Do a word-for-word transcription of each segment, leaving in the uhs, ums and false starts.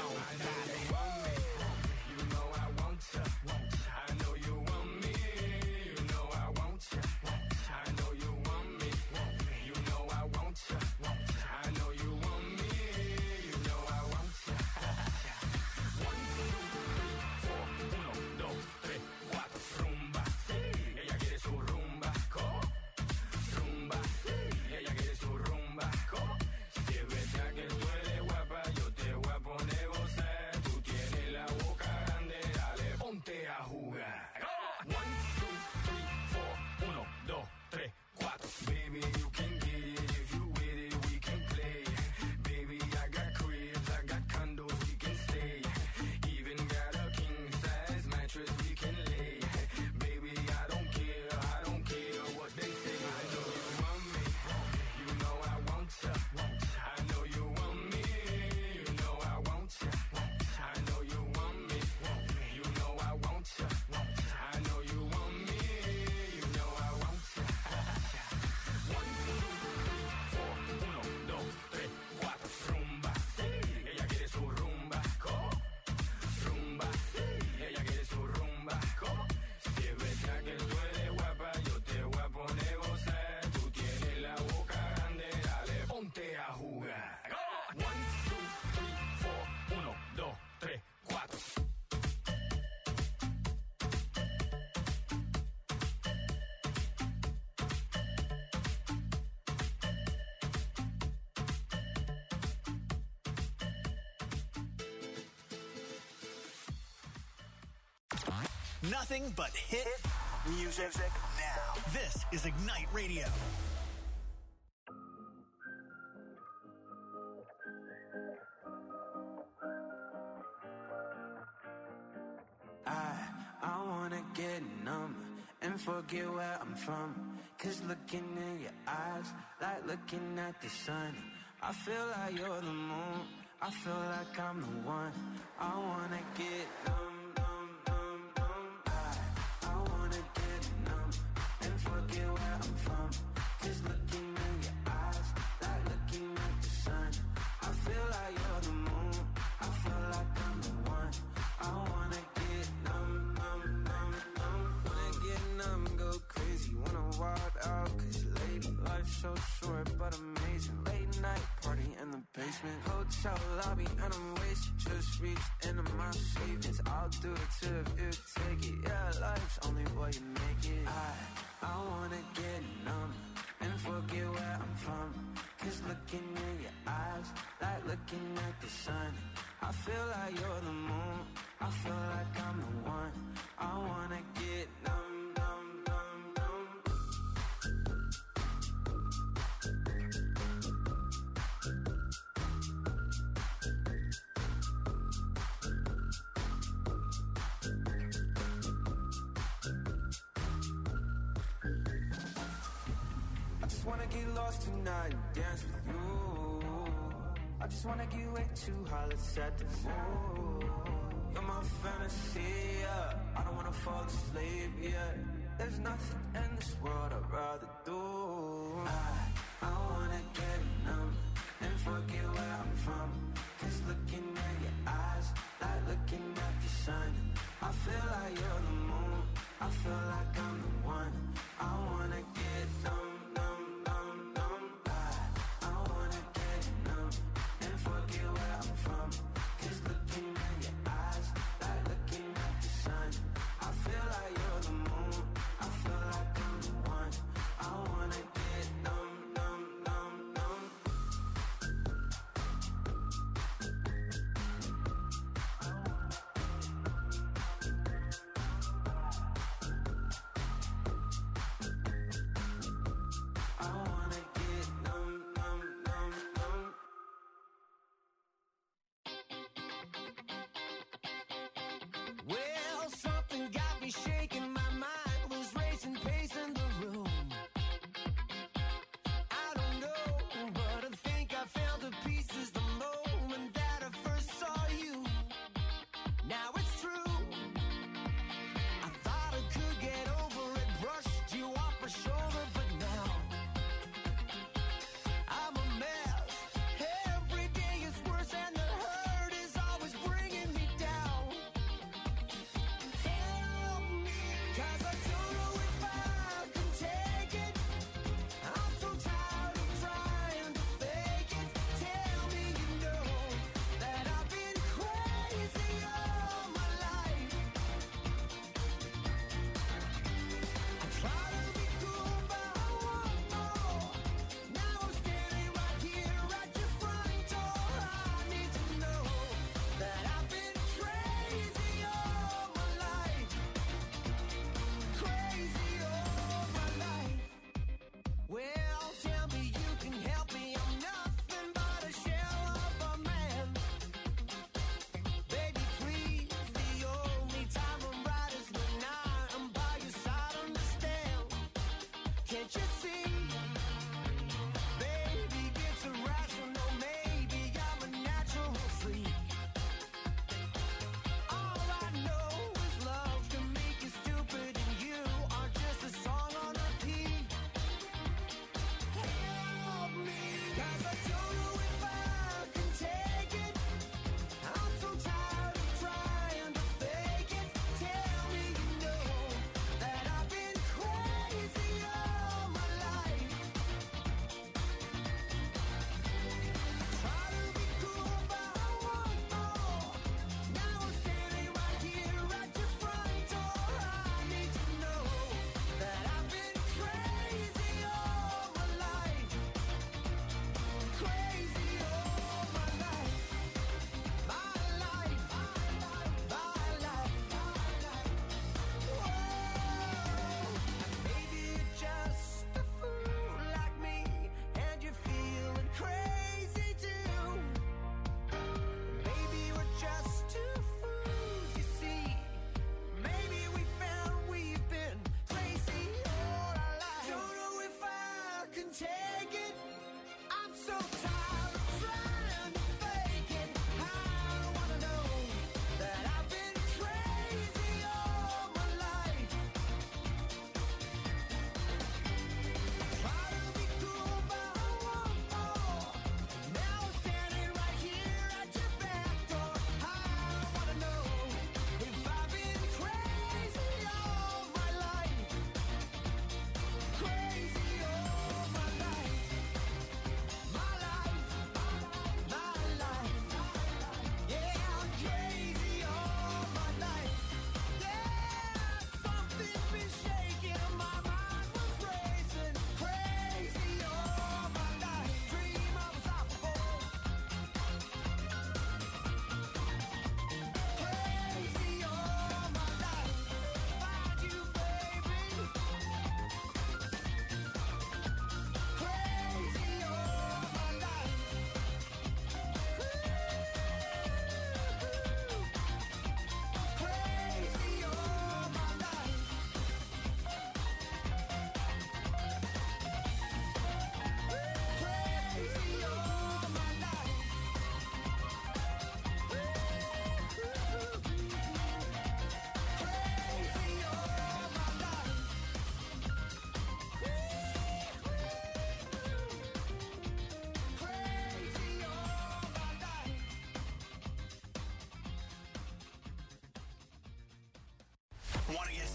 on. I know you want me, you know I want you. I know you want me, you know I want you. I know you want me, you know I want you. I know you want me, you know I want you. One, two, three, four, uno, dos, tres, cuatro, rumba. Ella quiere su rumba, co, rumba. Ella quiere su rumba, co. Si es verdad que tú eres guapa, yo te voy a poner gozar. Tú tienes la boca grande, dale, ponte a jugar. One, two, three, four, uno, dos, tres, cuatro. Baby, you can get it if you with it, we can play. Baby, I got cribs, I got condos, we can stay. Even got a king size mattress we can lay. Baby, I don't care, I don't care what they say. I know you want me, you know I want you. I know you want me, you know I want you. I know you want me, you know I want you. I know you want me, you know I want you. One, two, three, four, uno, dos, tres, cuatro, rumba. Ella quiere su rumba, co, rumba. Ella quiere su rumba, co. Si es verdad que tú eres guapa, yo te voy a poner gozar. Tú tienes la boca grande, dale, ponte a jugar. One, two, three, four, uno, dos, tres, cuatro. Nothing but hit music now. This is Ignite Radio. I, I wanna get numb and forget where I'm from. Cause looking in your eyes, like looking at the sun. I feel like you're the moon, I feel like I'm the one. I wanna get numb, numb, numb, numb. I, I wanna get numb and forget where I'm from. Cause looking in your eyes, like looking at the sun. I feel like you're the moon, I feel like I'm the one. I wanna get numb, numb, numb, numb. Wanna get numb, go crazy, wanna wild out. Cause lady, life's so short but amazing. Late night party in the basement, hotel lobby and I'm wasted. Just reached into my savings, I'll do it too if you take it. Yeah, life's only what you make it. I, I wanna get numb and forget where I'm from. Cause looking in your eyes, like looking at the sun. I feel like you're the moon, I feel like I'm the one. I wanna get numb, numb, numb, numb. I just wanna get lost tonight and dance with you. I just wanna get way too high, let's set the mood. You're my fantasy, yeah. I don't wanna fall asleep, yeah. There's nothing in this world I'd rather do. I, I wanna get numb and forget where I'm from. Cause looking at your eyes, like looking at the sun. I feel like you're the moon, I feel like I'm the one. I wanna get numb, numb, numb, numb. I, I wanna get numb and forget where I'm from. Cause looking at your eyes, like looking at the sun. I feel like you're the moon, I feel like I'm the one. I wanna get numb, numb, numb, numb.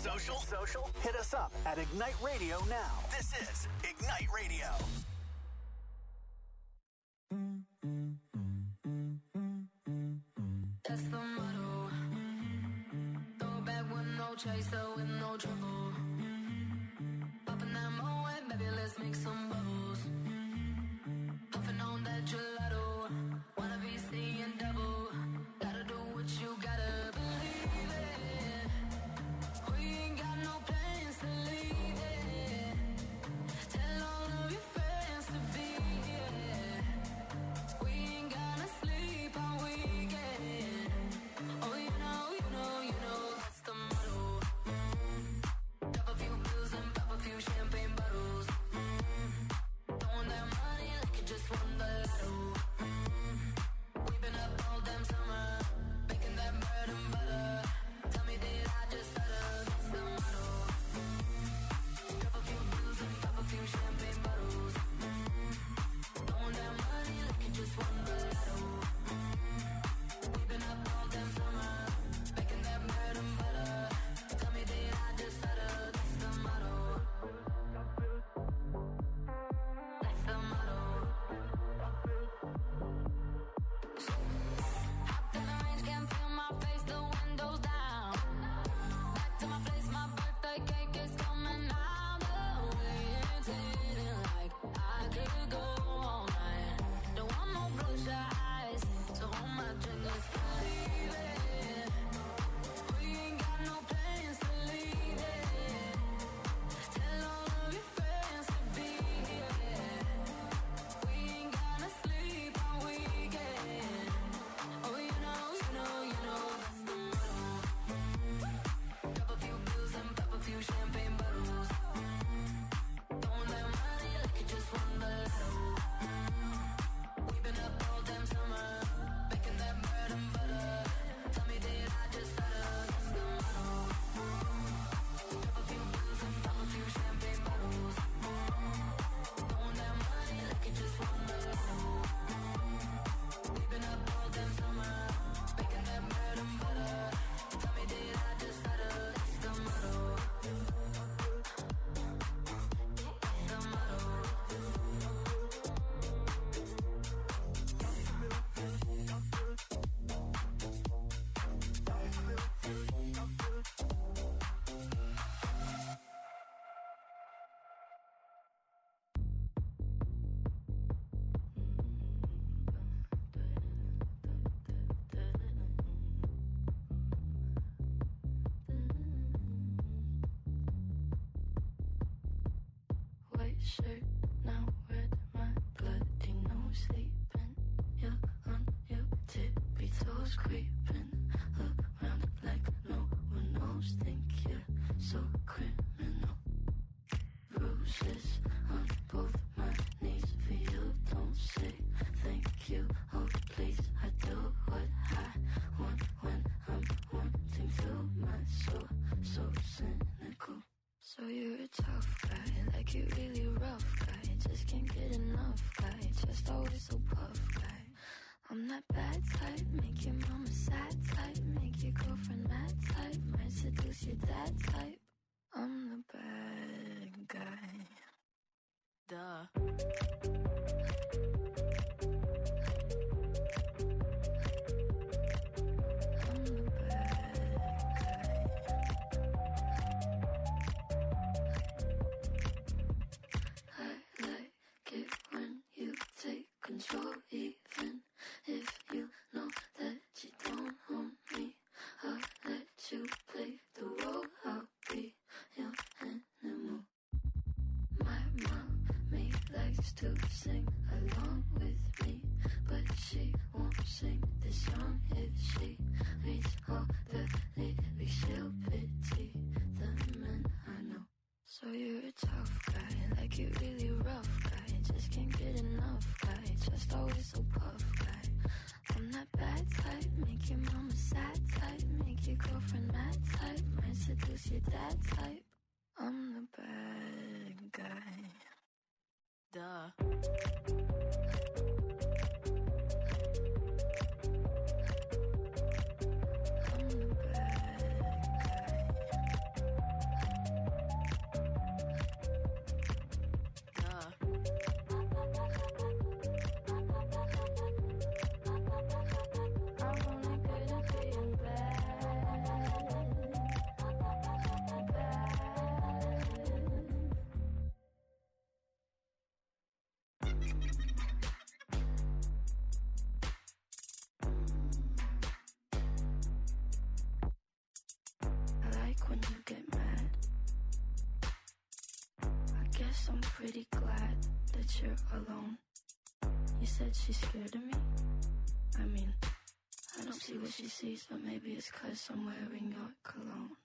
social? Social? Hit us up at Ignite Radio now. This is Ignite Radio. That's the motto. Throw back with no chaser, with no trouble. Popping that Moet, baby, let's make some bubbles. Puffing on that gelato. Wanna be seeing double. Gotta do what you gotta believe it. We ain't got no plans to leave it. Tell all of your friends to be here. We ain't gonna sleep all weekend. Oh, you know, you know, you know, that's the motto. Mm-hmm. Drop a few pills and pop a few champagne bottles. Mm-hmm. Throwing that money like you just won the lotto. Mm-hmm. We've been up all damn summer, making that bread and butter. Tell me, did I just stutter? That's the motto. Mm-hmm. Drop a few pills and pop a few champagne bottles. Mm-hmm. Throwing that money like you just won the lotto. Mm-hmm. We've been up all damn summer, making that bread and butter. Tell me, did I just stutter? That's the motto. That's the motto. Hopped in the range, can't feel my face, the windows down. Back to my place, my birthday cake is coming out. The way it's hitting like I could go all night. Don't want no bloodshot eyes, so hold my drink, let's believe it. We ain't got no plans to leave it. Tell all of your friends to be here. We ain't gonna sleep all weekend. Oh, you know, you know, you know, that's the motto. Mm-hmm. Drop a few bills and pop a few champagne bottles. Mm-hmm. Throwing that money like you just won the lotto. Mm-hmm. We've been up all damn summer, making that bread and butter. Tell me, did I just stutter? That's the motto. Mm-hmm. Drop a few bills and pop a few champagne bottles. Mm-hmm. Throwing that money like you just won the lotto. Mm-hmm. We've been up all damn summer, making that bread and butter. Tell me, did I just stutter? That's the motto. That's the motto. White shirt, now red, my bloody nose sleeping. You're on your tippy toes, creeping around like no one knows. Think you're so criminal. Bruises on both my knees for you. Don't say thank you, oh please. I do what I want when I'm wanting to. My soul, so cynical. So you're a tough guy, like you really rough guy. Just can't get enough guy, just always so puff guy. I'm that bad type, make your mama sad type, make your girlfriend mad type, might seduce your dad type. I'm the bad guy. Duh. I'm the bad guy. I like it when you take control, even if you know that you don't own me. I'll let you play the role, I'll be your animal. My mommy likes to sing along with me, but she won't sing this song if she reads all the lyrics. She'll pity the men I know. So you're a tough guy, like you really rough guy. Just can't get enough guy, just always so puff guy. I'm that bad type, make your mama sad type, make your girlfriend mad type, might seduce your dad type. I'm the bad guy. Duh. I'm the bad guy. guess I'm pretty glad that you're alone. You said she's scared of me? I mean, I don't see what she sees, but maybe it's 'cause I'm wearing your cologne.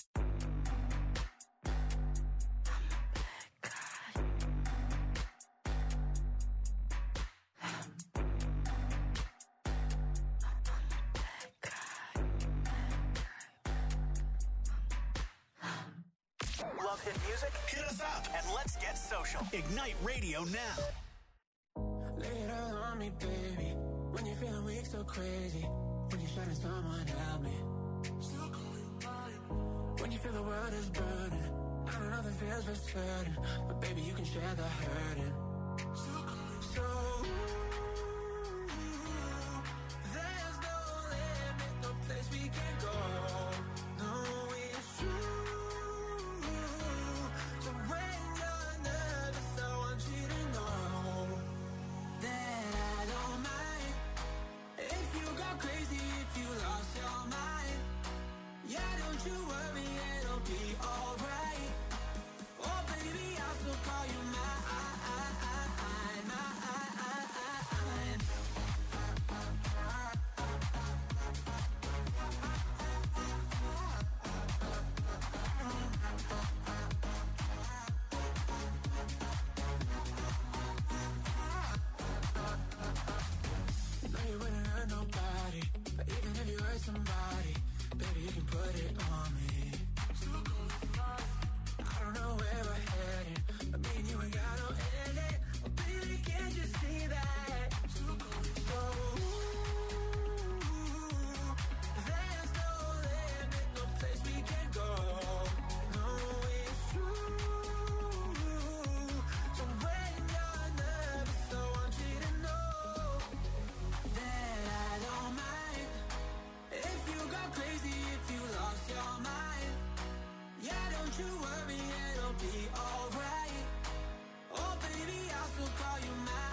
Love hit music? Hit us up and let's get social. Ignite Radio now. Lay it all on me, baby. When you're feeling weak, so crazy. When you're trying someone help me. Still going mine. When you feel the world is burning. I don't know the feels for certain, but baby, you can share the hurting. Still going so. There's no limit, no place we can go. No, it's true. So when you're nervous, I want you to know that I don't mind if you go crazy, if you lost your mind. Yeah, don't you worry, it'll be alright. Oh baby, I'll still call you mine, mine. You know you wouldn't hurt nobody, but even if you hurt somebody, baby, you can put it on me. Still going fine. I don't know where we're headed, but me and you ain't got no ending. Oh baby, can't you see that? Still going so. There's no limit, no place we can go. No, it's true. So when you're nervous, I want you to know that I don't mind if you go crazy, if you lost your mind. Yeah, don't you worry, it'll be alright. Oh baby, I'll still call you mine,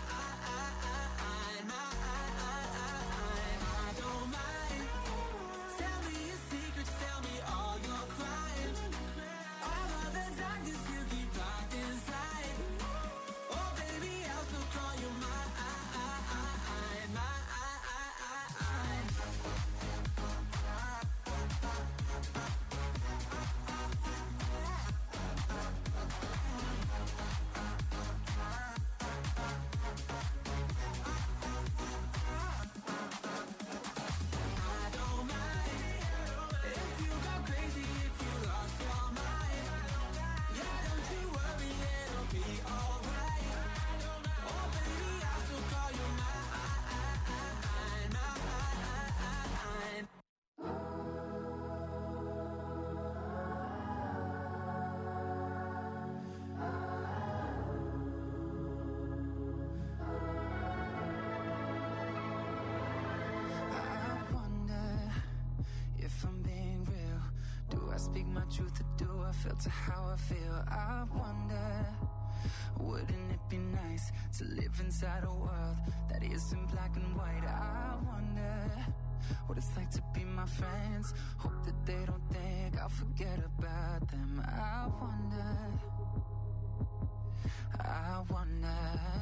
mine. I don't mind. Tell me your secrets, tell me all your crimes. All of the darkness you keep locked inside. Oh baby, I'll still call you mine, mine. I don't mind if you go crazy, if you lost your mind. Yeah, don't you worry, it'll be alright. Oh baby, I'll still call you mine, mine. I wonder if I'm being real. Do I speak my truth or do I filter how I feel? I wonder, wouldn't it be nice to live inside a world that isn't black and white? I wonder what it's like to be my friends. Hope that they don't think I'll forget about them. I wonder, I wonder.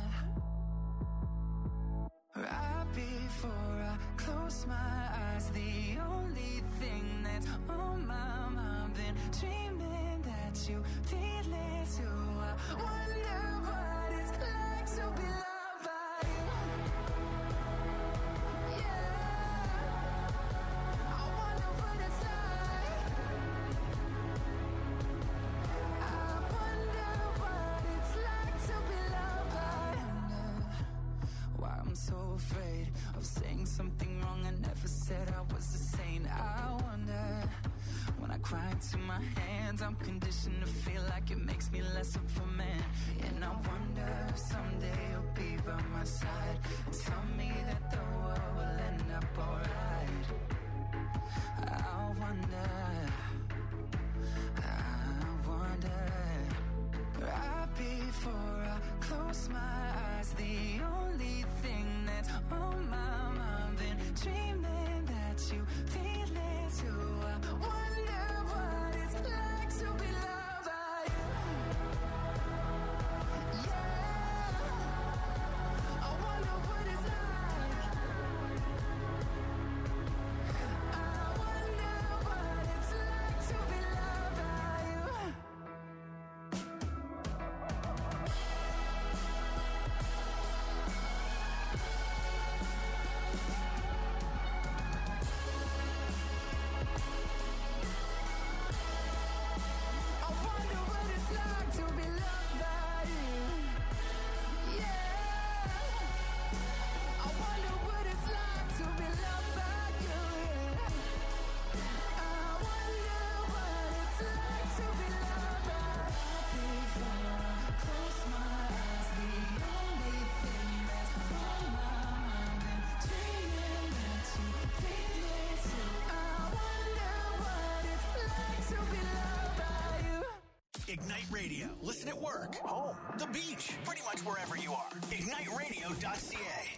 Right before I close my eyes, the only thing that's on my mind, been dreaming that you feel it too. I wonder what it's like to be loved by you. Yeah, I wonder what it's like. I wonder what it's like to be loved by you. Why I'm so afraid of saying something wrong. I never said I was a saint. I wonder, when I cry into my hands, I'm conditioned to feel like it makes me less of a man. And I wonder if someday you'll be by my side and tell me that the world will end up alright. I wonder, I wonder. Right before I close my eyes, the only thing that's on my mind, been dreaming that you feel it too. I wonder what it's like to be loved by you. Ignite Radio. Listen at work, home, the beach, pretty much wherever you are. ignite radio dot c a.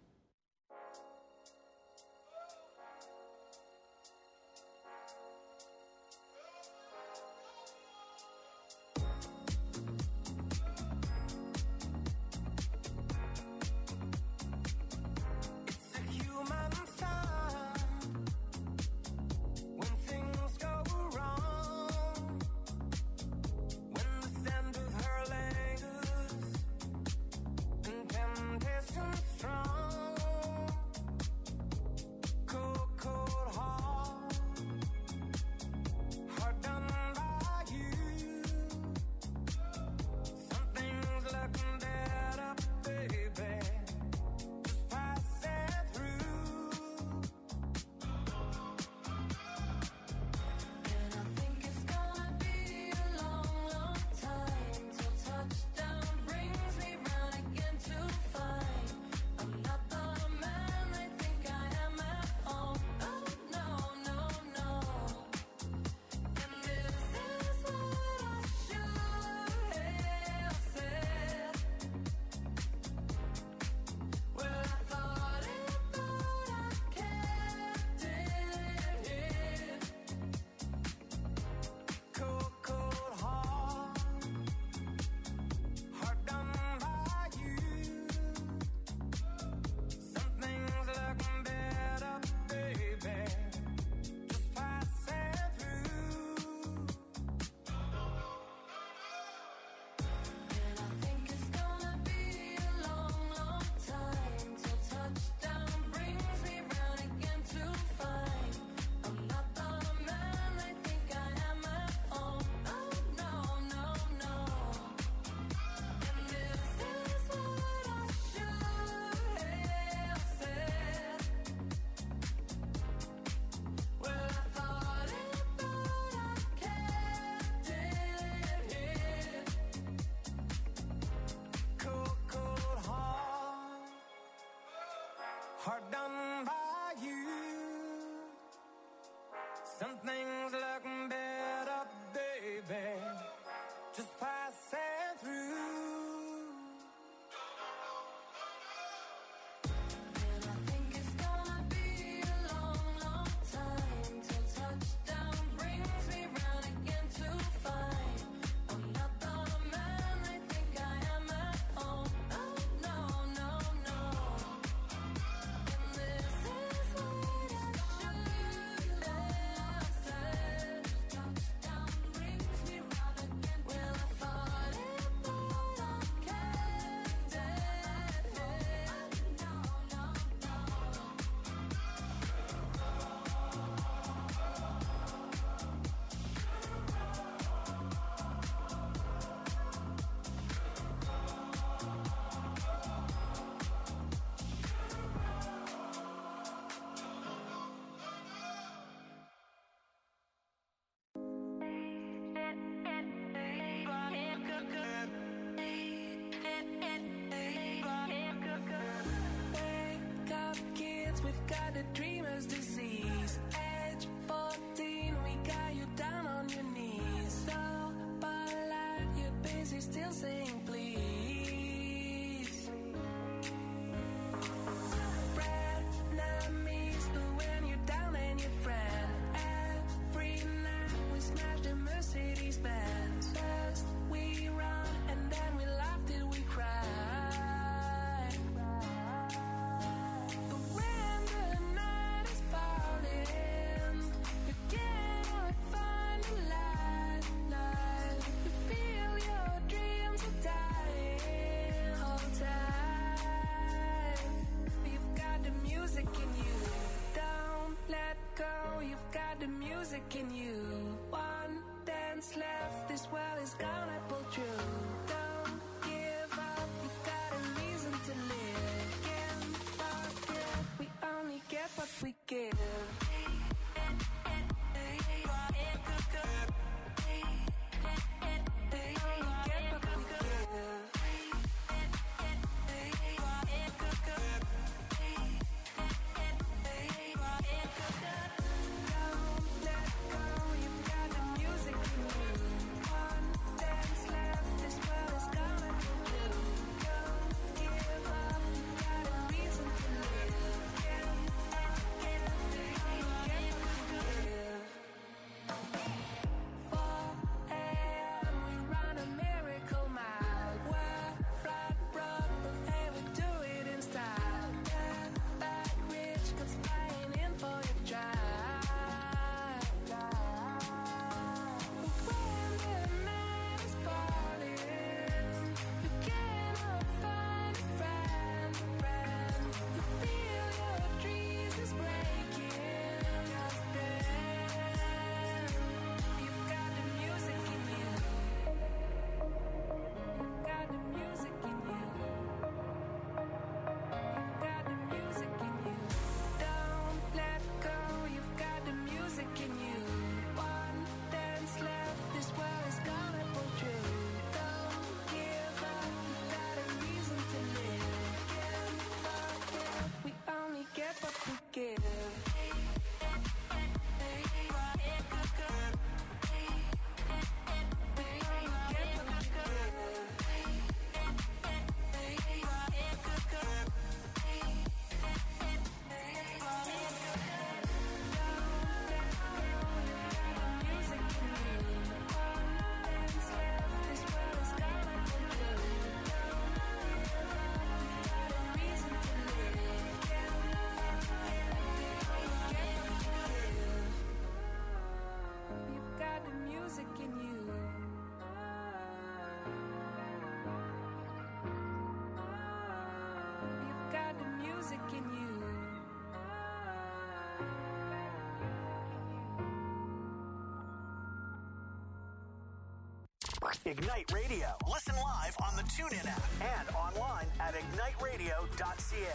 Hard done by you. Some things look better, baby, just passing through. And I think it's gonna be a long, long time till touchdown brings me round again to find I'm not the man I think I am at home. Oh no, no, no. And this is what I should have said. Touchdown brings me round again. Well, I thought it, but I kept it. No, no, no. Wake up, kids, we've got the dreamer's disease. Age fourteen, we got you down on your knees. So polite, you're busy still saying please. Frenemies, when you're down and your friend. Every night we smash the Mercedes Benz. First we run and then we laugh till we cry. But when the night is falling, you cannot find a light, light. You feel your dreams are dying. Hold tight. You've got the music in you. Don't let go. You've got the music in you. One dance left. This world is gonna pull through. Don't give up. You've got a reason to live. Can't forget. We only get what we give. We only get what we give. Don't let go, you've got the music in you. One day Ignite Radio. Listen live on the TuneIn app and online at ignite radio dot c a.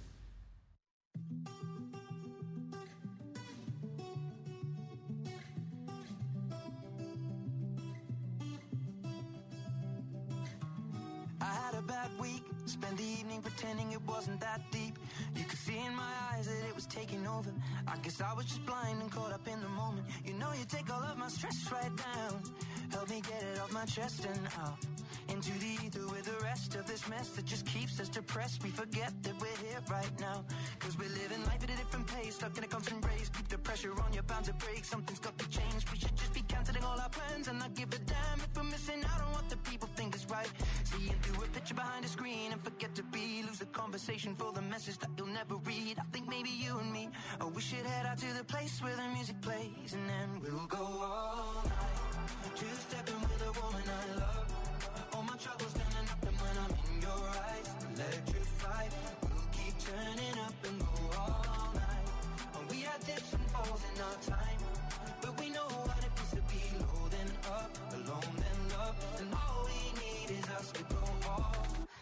I had a bad week, spent the evening pretending it wasn't that deep. You could see in my eyes that it was taking over. I guess I was just blind and caught up in the moment. You know you take all of my stress right down, help me get it off my chest and out into the ether with the rest of this mess that just keeps us depressed. We forget that we're here right now, cause we're living life at a different pace, stuck in a constant race. Keep the pressure on, you're bound to break. Something's got to change. We should just be cancelling all our plans and not give a damn if we're missing out on what the people think is right. Seeing through a picture behind a screen and forget to be, lose the conversation for the message that you'll never read. I think maybe you and me, oh, we should head out to the place where the music plays, and then we'll go all night, two-stepping with a woman I love. All my troubles standing up, and when I'm in your eyes, electrified. We'll keep turning up and go all night. And we had dips and falls in our time, but we know what it feels to be low then up, alone then love. And all we need is us to go all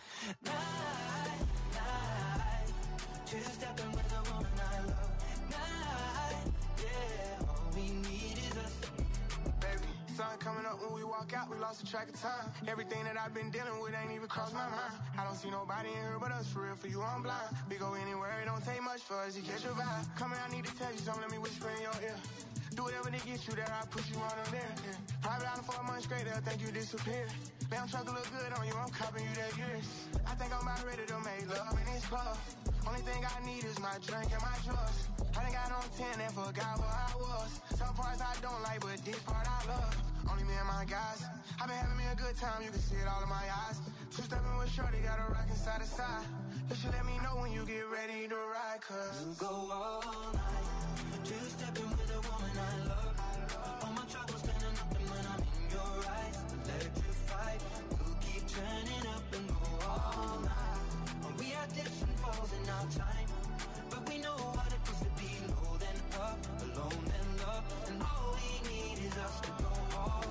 night, night. Two-stepping with a woman I love. Night, yeah. All we need is us. Baby, sun coming up when we walk out, we lost the track of time. Everything that I've been dealing with ain't even crossed my mind. I don't see nobody in here but us, for real, for you I'm blind. We go anywhere, it don't take much for us to catch your vibe. Come here, I need to tell you something, let me whisper in your ear. Do whatever to get you there, I push you on them there. Yeah. Private island for a month straight, they'll think you disappeared. Damn truck look good on you, I'm copping you that years. I think I'm about ready to make love in this club. Only thing I need is my drink and my drugs. I done got on ten and forgot where I was. Some parts I don't like, but this part I love. Only me and my guys. I've been having me a good time, you can see it all in my eyes. Two-stepping with shorty, got a rockin' side to side. You should let me know when you get ready to ride, cause we'll go all night, two-stepping with a woman I love. All my troubles standing up, and when I'm in your eyes, electrified. We'll keep turning up and go all night. And we had dips and falls in our time, but we know what it feels to be low then up, alone then love. And all we need is us to go all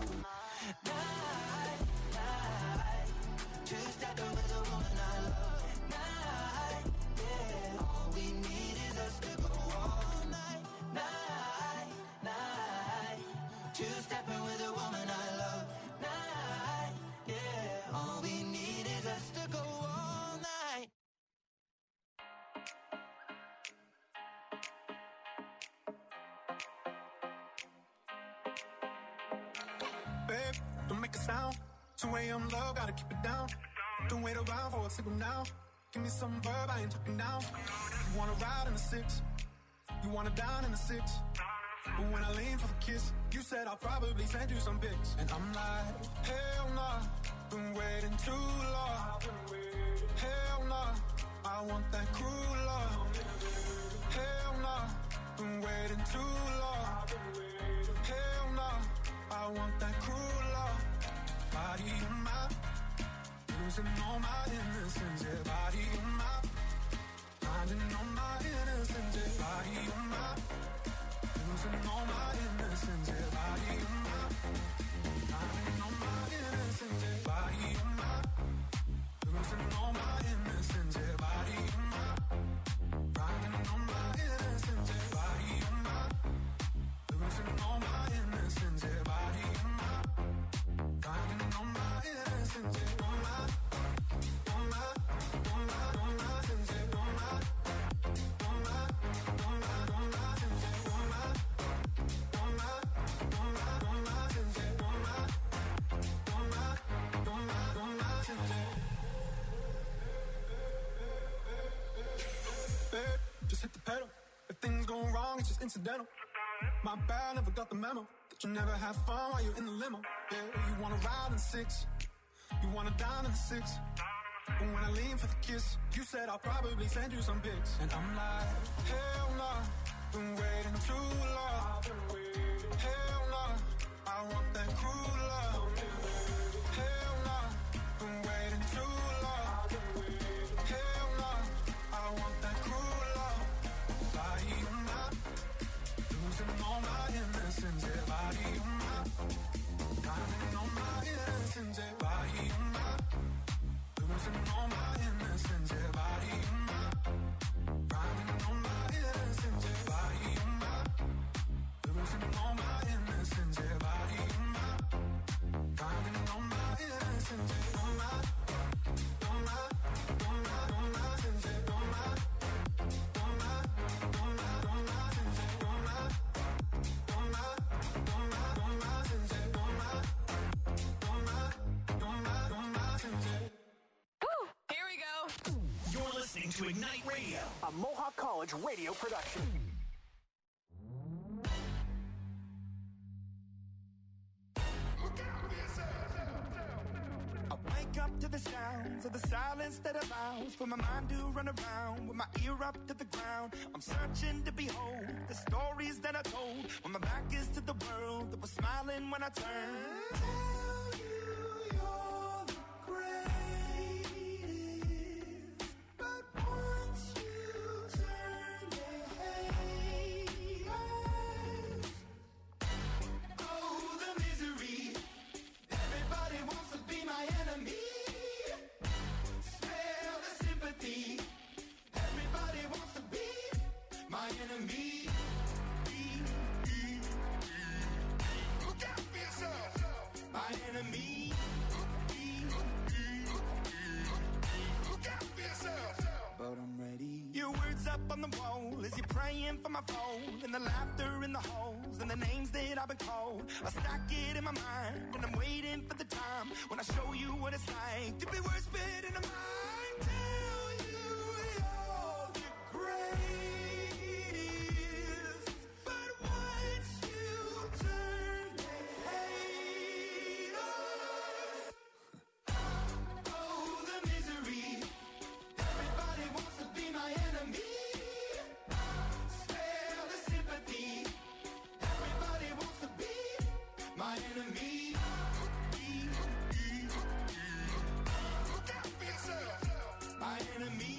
night, night. Two-stepping with a woman I love. Night, yeah. All we need is us to go all night, night, night. Two-stepping with a woman I love. Night, yeah. All we need is us to go all night. babe, don't make a sound. two a.m. love, gotta keep it down. Don't wait around for a signal now. Give me some verb, I ain't talking now. You wanna ride in the six, you wanna dine in the six. But when I lean for the kiss, you said I'll probably send you some pics. And I'm like, hell nah, been waiting too long. Hell nah, I want that cruel love. Hell nah, been waiting too long. Hell nah, I want that cruel love. Body in my, losing all my innocence. Yeah, body in my, finding all my innocence. Yeah, body in my, losing all my innocence. Yeah, body in my, finding all my innocence. Yeah, body in my, losing all my innocence. Yeah, body in my, finding all my innocence. Yeah, body in my, losing all my innocence. Yeah, body in my, finding all my innocence. Yeah, all my, all my, all my, all my innocence. Yeah, all my, all my, all my, all my innocence. Yeah, all my, all my, all my, all my innocence. Yeah, all my, all my, all my, all my innocence. Babe, just hit the pedal. If things go wrong, it's just incidental. My bad, never got the memo that you never have fun while you're in the limo. Yeah, you wanna ride in the six, you wanna dine in the six. But when I lean for the kiss, you said I'll probably send you some pics. And I'm like, hell nah, been waiting too long. Hell nah, I want that cruel love. Hell nah, been waiting too long. Hell nah, I want that cruel love. Body in my, losing all my innocence. Yeah, body in my, finding all my innocence. listening to Ignite Radio, a Mohawk College radio production. I wake up to the sounds of the silence that allows for my mind to run around with my ear up to the ground. I'm searching to behold the stories that I told when my back is to the world that was smiling when I turned. Tell you you're the greatest, but once you turn, they hate us. Oh, the misery. Everybody wants to be my enemy. Smell the sympathy. Everybody wants to be my enemy. Look out for yourself. My enemy. Look out for yourself. But I'm ready. Your words up on the wall as you're praying for my phone, and the laughter in the halls and the names that I've been called. I stack it in my mind and I'm waiting for the time when I show you what it's like to be worse fit in a mind. Tell you you're the greatest, but once you turn, they hate us. Oh, the misery. Everybody wants to be my enemy. Spare the sympathy. Everybody wants to be my enemy. Look out for yourself. My enemy.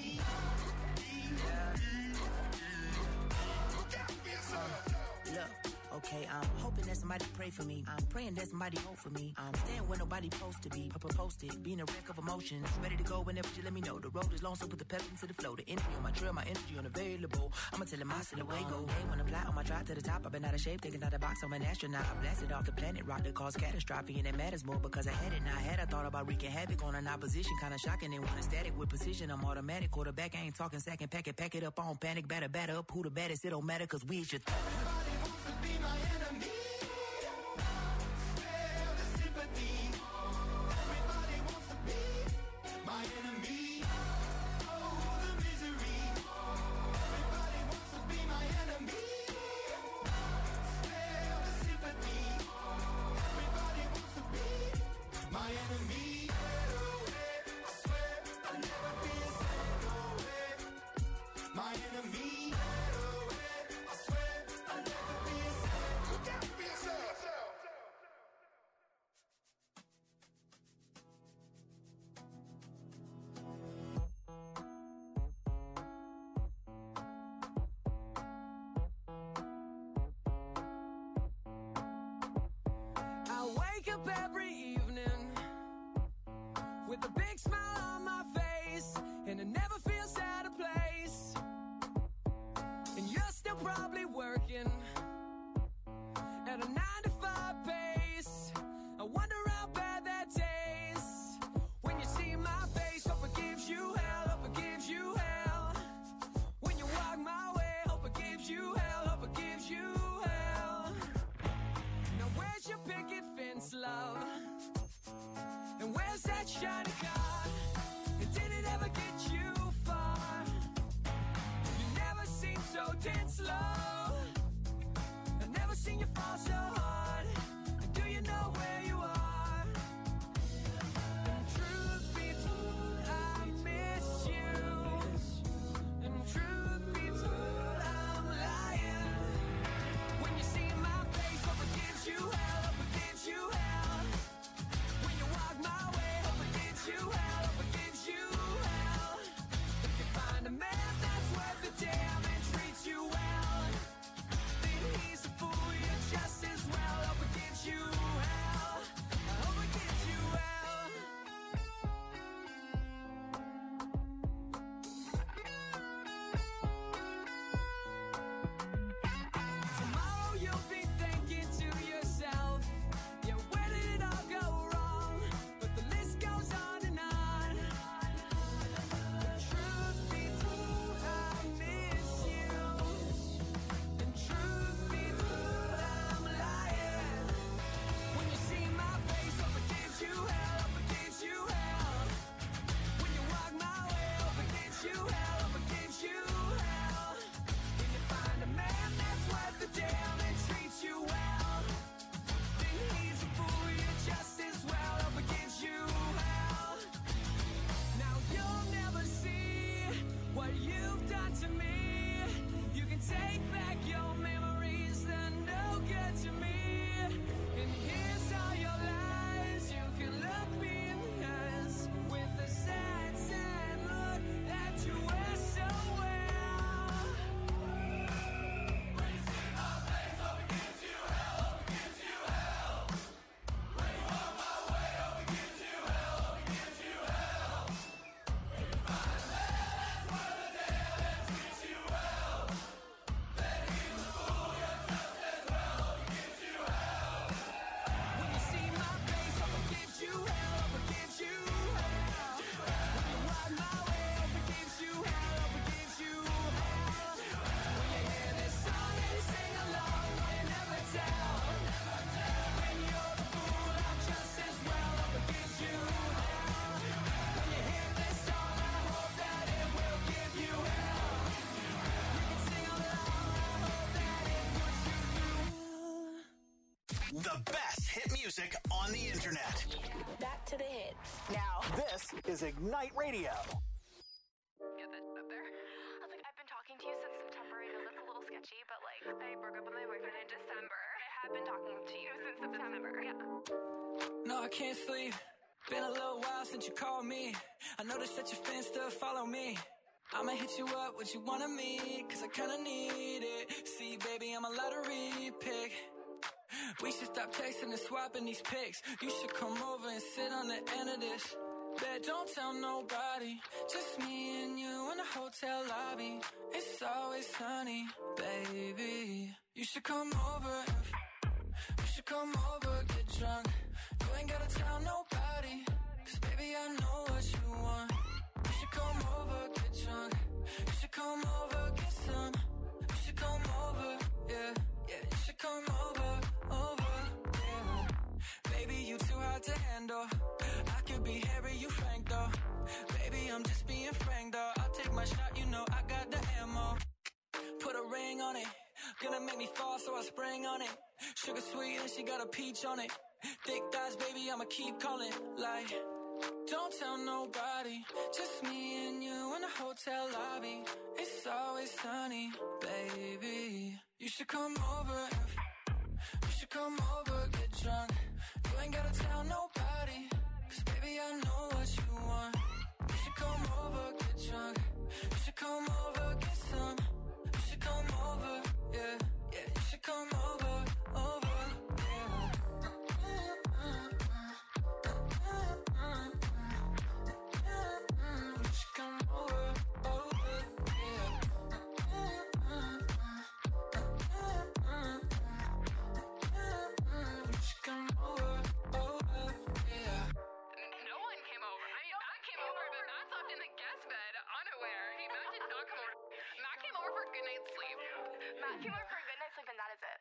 Look out for yourself. Look, okay, I'm hoping that somebody pray for me. I'm praying that somebody hope for me. I'm staying where nobody supposed to be. Papa posted, being a wreck of emotions. Ready to go whenever you let me know. The road is long, so put the pedal into the flow. The energy on my trail, my energy unavailable. I'ma tell him I still away go. Hey, when I fly on my drive to the top, I've been out of shape, thinking out the box. I'm an astronaut. I blasted off the planet rock that caused catastrophe, and it matters more because I had it. Now I had I thought about wreaking havoc on an opposition, kinda shocking. They want a static with precision. I'm automatic. Quarterback, I ain't talking second. Pack it, pack it up on panic. Batter, batter up. Who the baddest? It don't matter because we is your th- Everybody wants to be my enemy. Spare the sympathy. Everybody wants to be my enemy. Oh, the misery. Everybody wants to be my enemy. Spare the sympathy. Everybody wants to be my enemy. I swear I'll never be a second away. My enemy. I swear I'll never be a second. Look out for yourself. I wake up every evening with a big smile on my face, and it never feels out of place. And you're still probably working at a nine to five pace. I wonder how bad that tastes when you see my face. Hope it gives you hell, hope it gives you hell. When you walk my way, hope it gives you hell, hope it gives you hell. Now where's your picket fence, love? And where's that shiny car? And did it ever get you far? You never seem so dead slow. I've never seen you fall so hard. And do you know where you are? Truth be told, I miss you. And truth be told, I'm lying. When you see my face, hope it gives you hell, hope it gives you hell. When you walk my way, hope it gives you hell, hope it gives you hell. If you find a man that's worth the damn and treats you well, The best hit music on the internet. Back to the hits. Now, this is Ignite Radio. Get that up there. I was like, I've been talking to you since September. I know that's a little sketchy, but like, I broke up with my boyfriend in December. I have been talking to you since September. Yeah. No, I can't sleep. Been a little while since you called me. I noticed that your fans still follow me. I'ma hit you up, what you wanna meet, cause I kinda need it. See, baby, I'm a lottery pick. We should stop texting and swapping these pics. You should come over and sit on the end of this. Bet, don't tell nobody. Just me and you in the hotel lobby. It's always sunny, baby. You should come over and f- You should come over, get drunk. You ain't gotta tell nobody, cause baby, I know what you want. You should come over, get drunk. You should come over, get some. You should come over, yeah, yeah. You should come over, over, yeah. Baby, you too hard to handle. I could be Harry, you Frank though. Baby, I'm just being frank though. I'll take my shot, you know I got the ammo. Put a ring on it. Gonna make me fall, so I spring on it. Sugar sweet and she got a peach on it. Thick thighs, baby, I'ma keep calling. Like, don't tell nobody. Just me and you in the hotel lobby. It's always sunny, baby. You should come over and f- You should come over, get drunk. You ain't gotta tell nobody, cause baby, I know what you want. You should come over, get drunk. You should come over, get some. You should come over, yeah, yeah. You should come over, over, yeah. You should come over, over, yeah. You should come over, over, yeah. No one came over. I mean, Matt came over, but Matt slept in the guest bed, unaware. He, Matt did not come over. Matt came over for a good night's sleep. Matt came over for a good night's sleep, and that is it.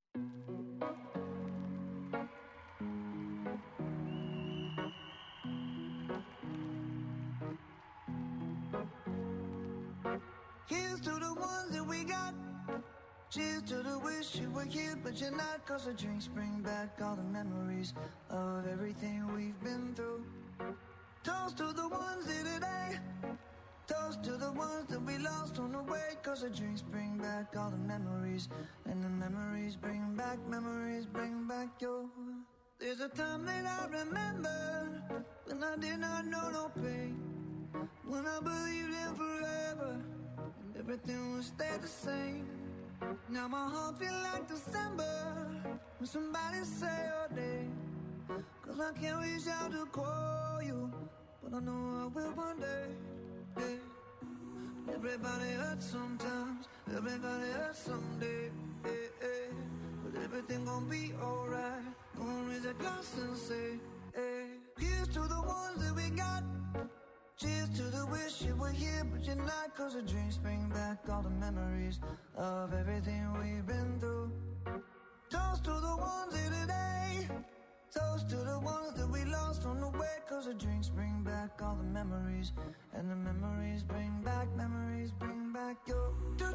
Here's to the ones that we got. Cheers to the wish you were here, but you're not. Cause the drinks bring back all the memories of everything we've been through. Toast to the ones here today. Toast to the ones that we lost on the way. Cause the drinks bring back all the memories. And the memories bring back, memories bring back your. There's a time that I remember when I did not know no pain. When I believed in forever and everything would stay the same. Now my heart feel like December when somebody say your name. Cause I can't reach out to call you, but I know I will one day, yeah. Everybody hurts sometimes, everybody hurts someday, yeah, yeah. But everything gon' be alright. Gonna raise a glass and say, hey. Here's to the ones that we got. Cheers to the wish you were here, but you're not. Cause the drinks bring back all the memories of everything we've been through. Toast to the ones here today. Toast to the ones that we lost on the way. Cause the drinks bring back all the memories. And the memories bring back, memories bring back your.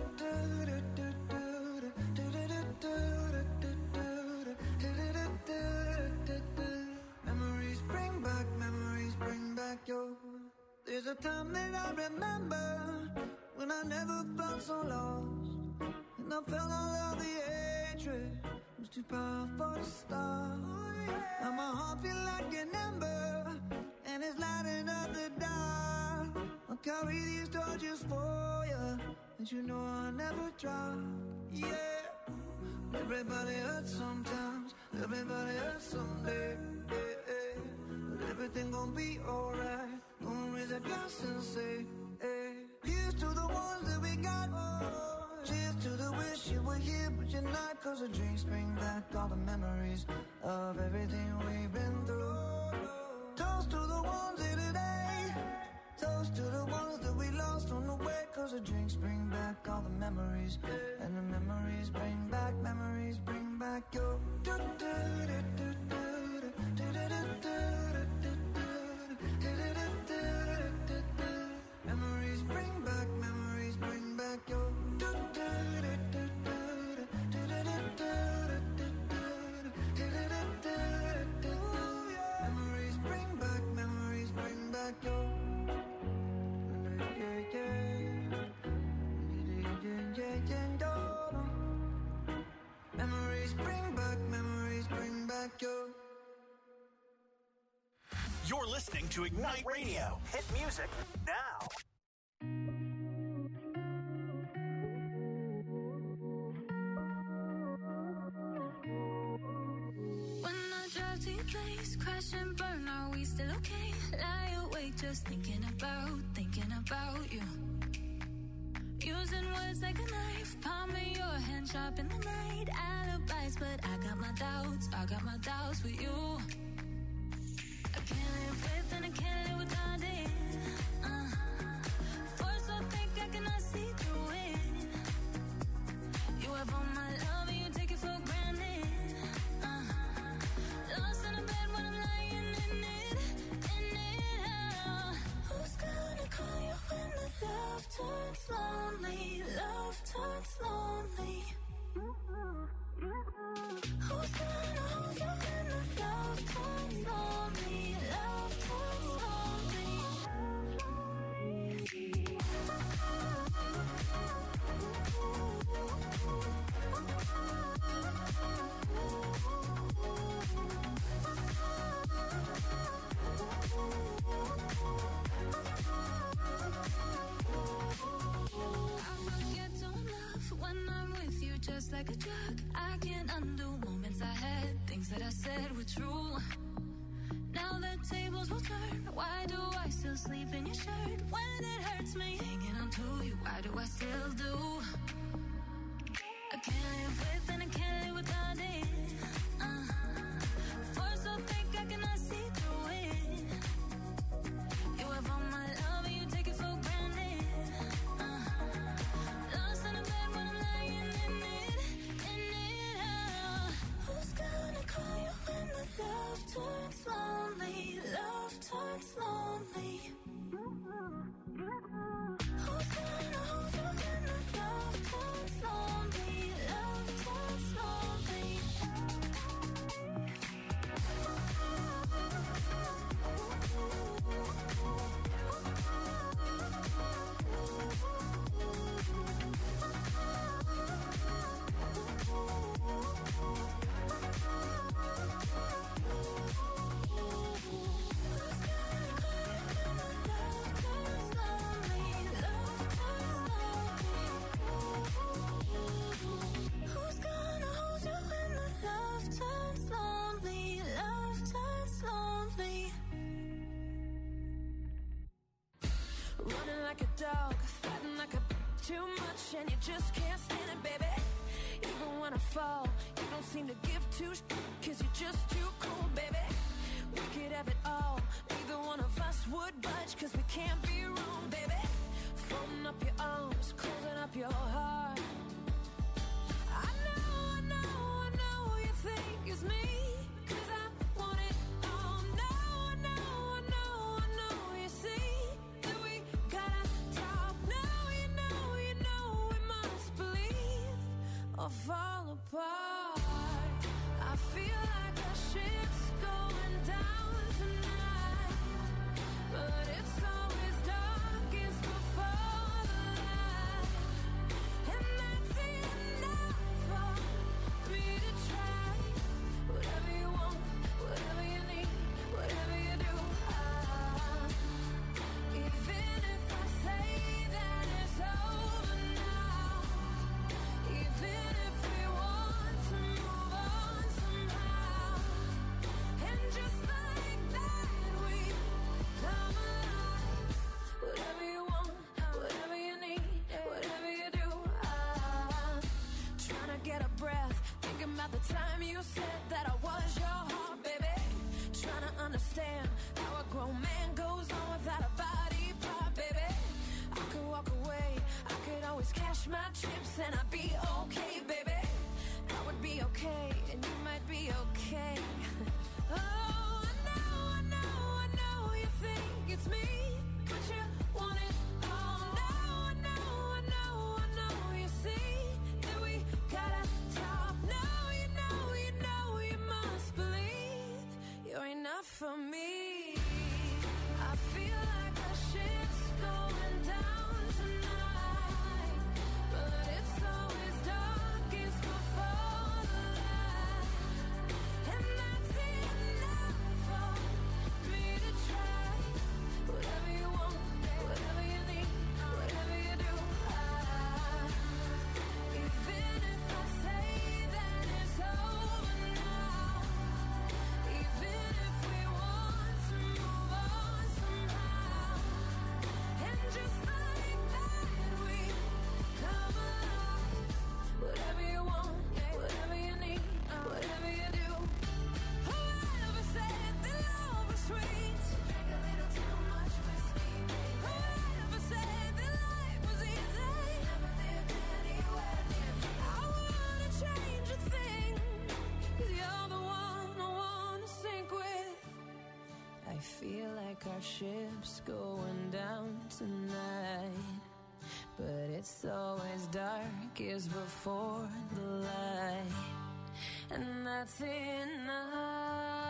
Memories bring back, memories bring back your. There's a time that I remember when I never felt so lost. And I felt all of the hatred was too powerful to stop. Now my heart feel like an ember and it's lighting up the dark. I'll carry these torches for you, and you know I'll never drop. Yeah. Everybody hurts sometimes, everybody hurts someday, yeah, yeah. But everything gon' be alright. Gonna raise a glass and say, hey. Here's to the ones that we got. Oh, cheers to the wish you were here, but you're not. Cause the drinks bring back all the memories of everything we've been through. Toast to the ones here today. Toast to the ones that we lost on the way. Cause the drinks bring back all the memories. And the memories bring back, memories bring back your. Memories bring back, memories bring back your. You're listening to Ignite Radio. Hit music now. When I drive to your place, crash and burn, are we still okay? Lie awake just thinking about, thinking about you. Using words like a knife, palming your hand sharp in the night. Alibis, but I got my doubts, I got my doubts with you. I can't live with and I can't live without it. Uh, force I think I cannot see through it. You have all my love and you take it for granted. Uh, lost in a bed when I'm lying in it, in it. Uh, who's gonna call you when the love turns lonely? Love turns lonely. Who's gonna hold you when the love turns lonely? Love turns lonely. I forget to love when I'm with you, just like a drug. I can't undo moments I had, things that I said were true. Now the tables will turn. Why do I still sleep in your shirt when it hurts me? Hanging on to you, why do I still do? I can't live with and I can't live without it. Uh, force I think I cannot see through it. You have all my love and you take it for granted. Uh, lost in a bed when I'm lying in it, in it. Uh, who's gonna call you when the love turns lonely? Love turns lonely. Who's gonna hold you when the love turns lonely? Love turns lonely. Who's gonna hold you when the love turns lonely? Love turns lonely. Running like a dog, fighting like a b- too much, and you just can't stand it, baby. Even when I fall, you don't seem to give two sh- cause you're just too cool, baby. We could have it all, neither one of us would budge, cause we can't be wrong, baby. Folding up your arms, closing up your heart. I know, I know, I know you think it's me, cause I want it all. No, I know, I know, I know you see that we gotta talk. No, you know, you know we must believe or fall apart. I feel like our ship's going down tonight, but it's always darkest before the light, and that's enough for me to try. Whatever you want, whatever you need, whatever you do, I, even if I say that it's over now, even if we want to move on somehow, and just like that we come alive. Whatever you want, whatever you need, whatever you do, I'm trying to get a breath, thinking about the time you said that I was your heart, baby. Trying to understand how a grown man goes on without a body part, baby. I could walk away, I could always cash my chips and I'd be okay, baby. I would be okay, and you might be okay. Oh, I know, I know, I know you think it's me, but you want it all. No, I know, I know, I know you see that we gotta talk. No, you know, you know, you must believe you're enough for me. I feel like our ship's going down tonight, but it's always darkest ships going down tonight, but it's always darkest before the light, and that's enough.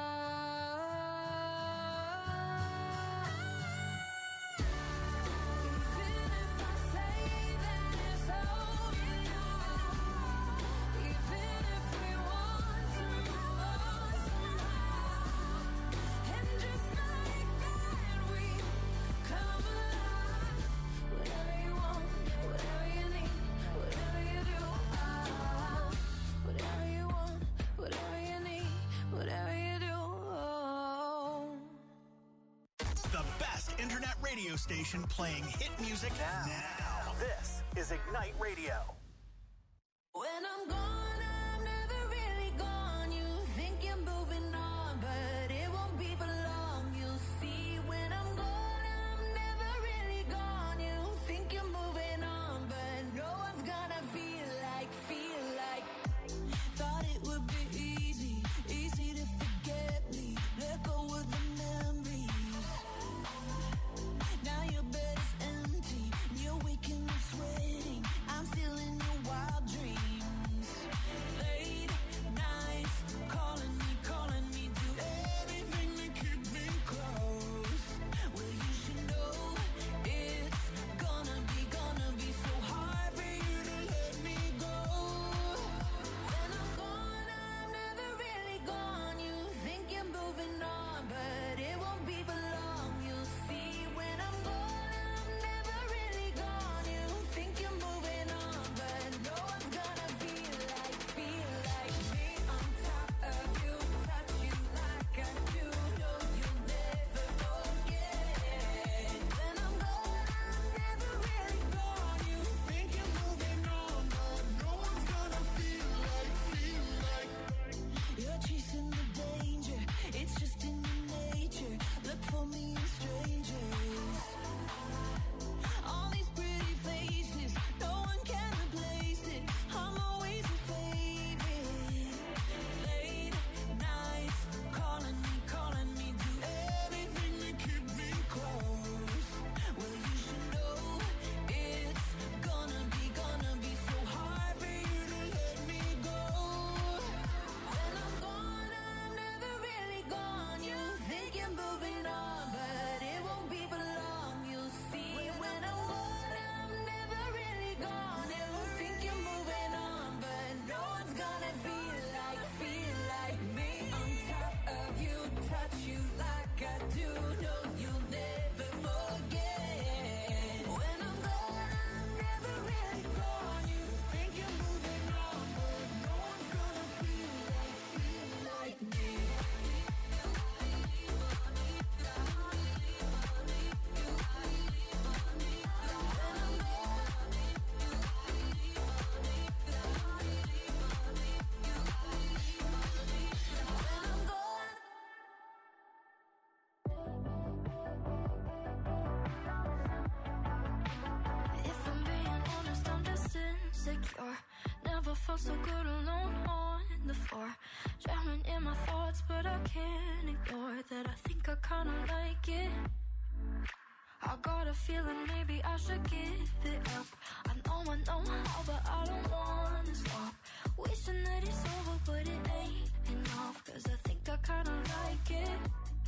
Internet radio station playing hit music now. now. This is Ignite Radio. When I'm gone, I'm never really gone. You think you're moving on, but it won't be for long. You'll see when I'm gone, I'm never really gone. You think you're moving on, but no one's gonna feel like, feel like. Thought it would be easy, easy to forget me. Let go of the memories. Now your bed is empty, and you're waking up sweating. I'm still in your wild dreams. Late nights, calling me, calling me, do everything to keep me close. Well, you should know it's gonna be, gonna be so hard for you to let me go. When I'm gone, I'm never really gone. You think you're moving on, but it won't be for long. You'll see when I'm gone, I'm never really gone. You think you're moving on, but no one's gonna feel like, feel like me on top of you, touch you like I do. No, you'll never forget. When I'm gone, I'm never really gone. You think you're moving on, but no one's gonna feel like, feel like. You're chasing the danger, it's just in your nature. Look for me in strangers. All these pretty faces, no one can replace it. I'm always a favorite. Late nights, calling me, calling me, do everything to keep me close. Well, you should know it's gonna be, gonna be so hard for you to let me go. When I'm gone, I'm never really gone. You think you're moving on, but it won't be for long. You'll see when I'm gone, I'm never really gone. You think you're moving on, but no one's gonna feel like, feel like me on top of you, touch you like I do. No, you'll never forget. When I'm gone, I'm never really gone. You think you're moving on, but no one's gonna feel like, feel like me. If I'm being honest, I'm just insecure. Never felt so good alone on the floor. Drowning in my thoughts, but I can't ignore that I think I kinda like it. I got a feeling maybe I should give it up. I know I know how, but I don't wanna stop. Wishing that it's over, but it ain't enough. Cause I think I kinda like it.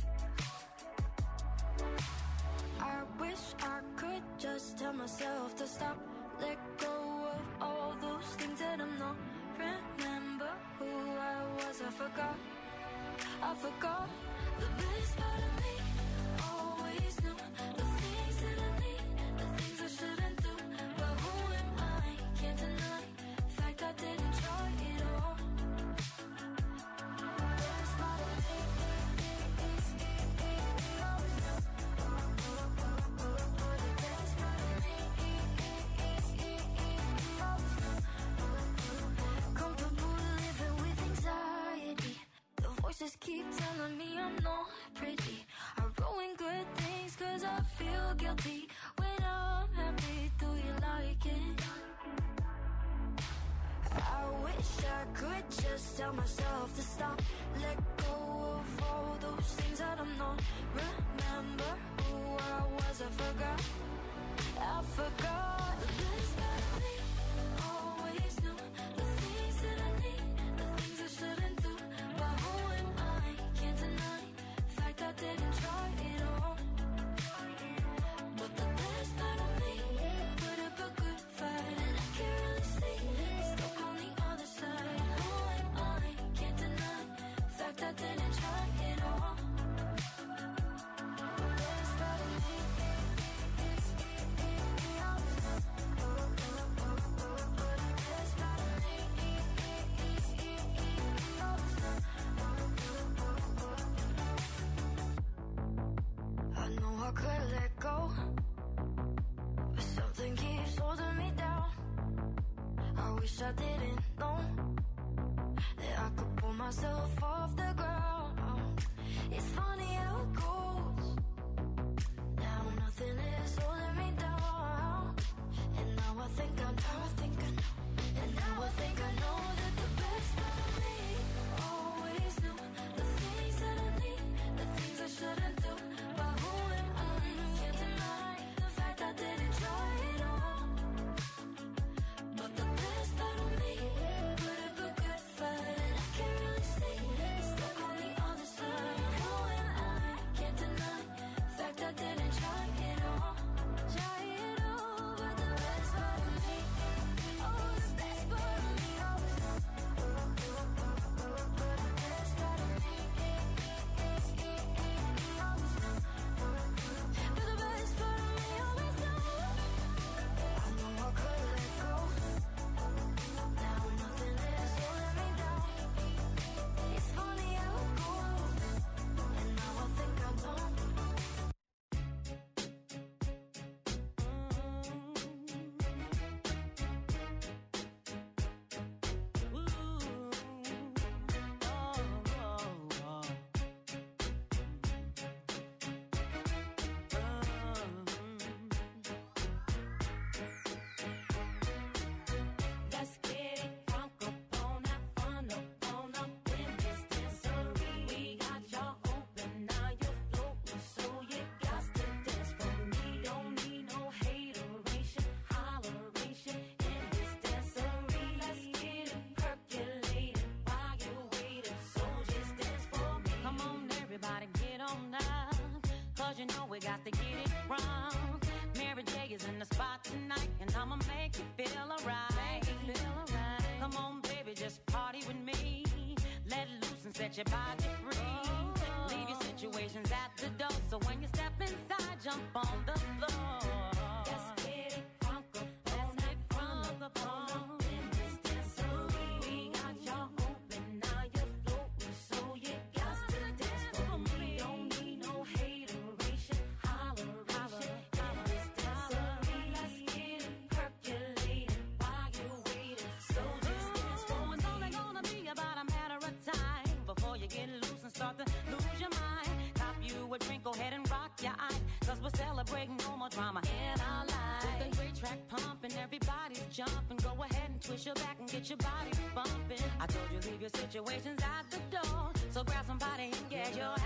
I wish I could just tell myself to stop. Let go of all those things that I'm not. Remember who I was, I forgot. I forgot the best part of me. Always knew the things that I need, the things I shouldn't do. But who am I? Can't deny the fact I didn't try it all. Best part of me is, always knew. The best part of me is, always knew. Comfortable living with anxiety. The voices keep telling me I'm not pretty. I ruin good things cause I feel guilty. When I'm happy, do you like it? I wish I could just tell myself to stop. Let go of of all those things that I'm not. Remember who I was, I forgot. I forgot. The best part of me always knew the things that I need, the things I shouldn't do. But who am I? Can't deny the fact I didn't try it all. But the best part of me put up a good fight, and I can't really see it's stuck on the other side. Who am I? Can't deny the fact I didn't try it all. The best part of me is I know I could let go, but something keeps holding me down. I wish I didn't know that I could pull myself off the ground. It's funny how it goes. Now nothing is holding me down. And now I think I know, I think I know. And now I think I know that the best part of me always knew the things that I need, the things I shouldn't do. But who am I? Can't deny the fact I didn't try it all. But the best part of me put up a good fight, and I can't really see it's stuck on the other side. Who am I? Can't deny the fact I didn't try it all. Try it all, but the best part of me, oh, the best part of me always know. But the best part of me always know. But the best part of me always know. I know I could let go. Now nothing is holding me down. It's funny how it goes. And now I think I know. Let's get it crunk up on that fun up on up in this dancery. We got y'all open, now you're floating, so you got to dance for me. Don't need no hateration, holleration in this dancery. Let's get it percolated while you're waiting, so just dance for me. Come on, everybody, get on up, cause you know we got to get it wrong. Mary J is in the spot tonight, and I'ma make you feel alright. Feel alright. Come on, baby, just party with me. Let loose and set your body free. Leave your situations at the door, so when you step inside, jump on the floor. Let's get it crunk up on that fun up on up in this dancery. We got y'all open, now you're floating, so you got to dance for me. Don't need no hateration, holleration in this dancery. Let's get it percolated while you're waiting, so just dance for Oh, me. it's only gonna be about a matter of time before you get loose and start to lose your mind. Cop you a drink, go ahead and rock your eyes, cause we're celebrating no more drama in our lives. With a great track pumping, everybody's jumping. Go ahead and twist your back and get your body bumping. I told you leave your situations at the door, so grab somebody and get your